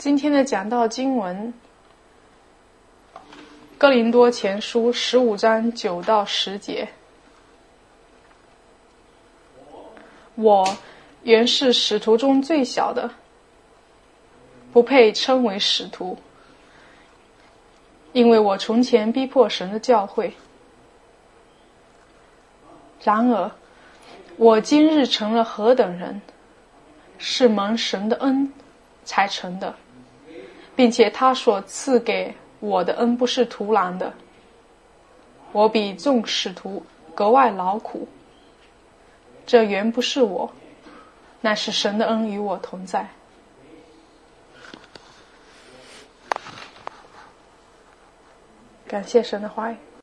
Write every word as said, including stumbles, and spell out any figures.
今天的讲道经文，哥林多前书十五章九到十节。我原是使徒中最小的，不配称为使徒，因为我从前逼迫神的教会。然而我今日成了何等人，是蒙神的恩才成的，并且他所赐给我的恩不是徒然的。我比众使徒格外劳苦，这原不是我，乃是神的恩与我同在。感谢神的话语。